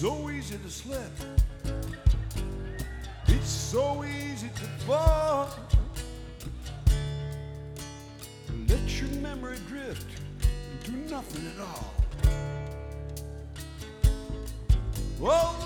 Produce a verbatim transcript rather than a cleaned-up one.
so easy to slip. It's so easy to fall. Let your memory drift and do nothing at all. Oh,